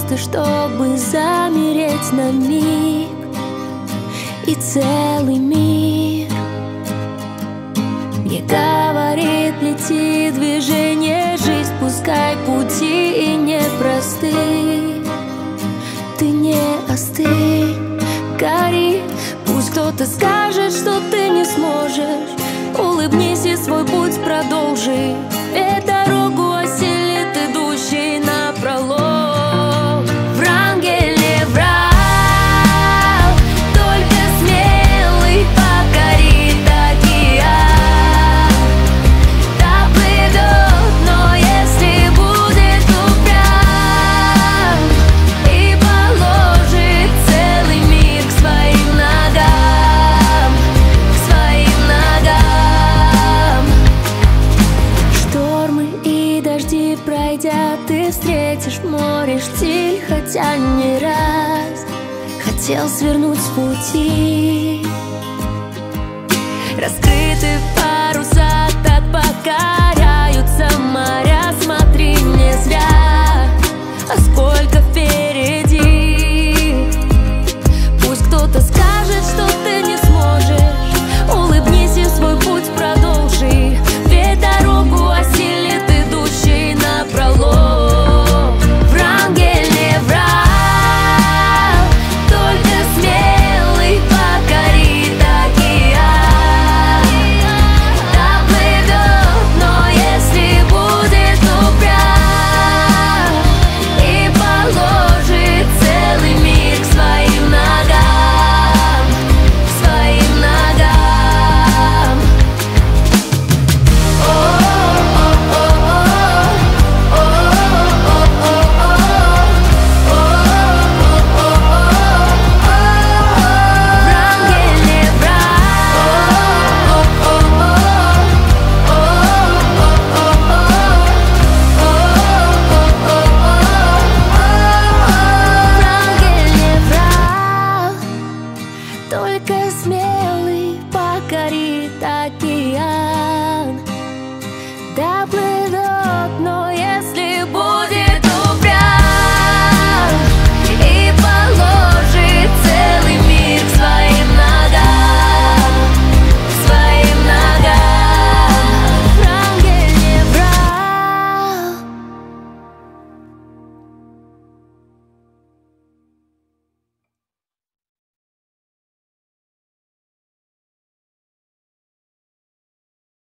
просто чтобы замереть на миг, и целый мир мне говорит: лети, движение, жизнь, пускай пути и непросты. Ты не остынь, гори, пусть кто-то скажет, что ты не сможешь. Улыбнись и свой путь продолжи, ведь дорогу осилит идущий напролом. Врангель не врал, только смелый покорит океан. Доплывет, но если будет упрям и положит целый мир к своим ногам, к своим ногам. Штормы и дожди пройдя, ты встретишь в море штиль, хотя не раз хотел свернуть с пути. Раскрыты паруса, так покоряются моря. Смотри, не зря, а сколько